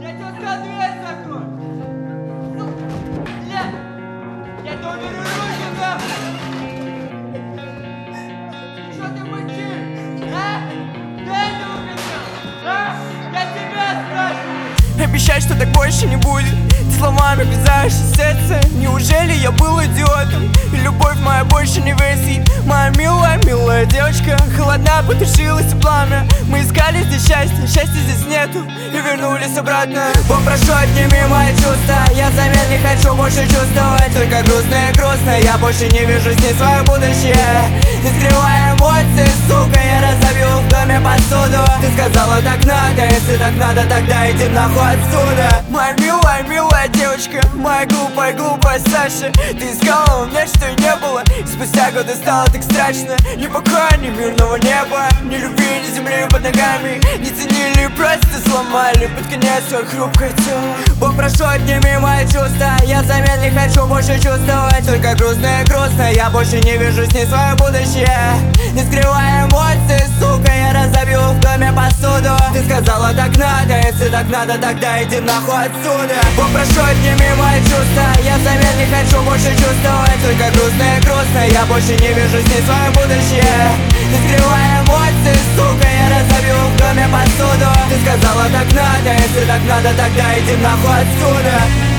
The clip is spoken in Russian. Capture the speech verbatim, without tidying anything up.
Я тебе сказал, дверь закрой! Ну, бля! Я тебе уберу руки, нахуй! Что ты мычишь? А? Дай это уберу! А? Я тебя спрашиваю! Обещай, что так больше не будет. Ты словами вязаешь сердце. Неужели я был идиотом? И любовь моя больше не весит. Моя милая, милая девочка холодна, потушилось пламя. Мы искали здесь счастье, счастья здесь нету. И вернулись обратно. Попрошу, отними мои чувства. Я взамен не хочу больше чувствовать. Только грустно и грустно. Я больше не вижу с ней свое будущее. Не скрывая эмоции, сука, я разобью в доме посуду. Ты сказала, так надо, если так надо, тогда иди нахуй отсюда. Моя милая, милая девочка, моя глупая, глупая Саша. Ты искала у меня, что и не было. И спустя годы стало так страшно. Ни покоя, ни мирного неба, ни любви, ни земли под ногами. Не ценили, просто сломали под конец свое хрупкое тело. Попрошу, отними мои чувства. Я взамен не хочу больше чувствовать. Только грустно и грустно. Я больше не вижу с ней свое будущее. Не скрывая эмоции, сука, я разобью в доме посуду. Ты сказала, так надо, если так надо, тогда иди нахуй отсюда. Попрошу, отними мои чувства. Я взамен не хочу больше чувствовать. Только грустно и грустно. Я больше не вижу с ней свое будущее. Не скрывая эмоции, сука, я разобью в доме посуду. Ты сказала, так надо, если так надо, тогда иди нахуй отсюда.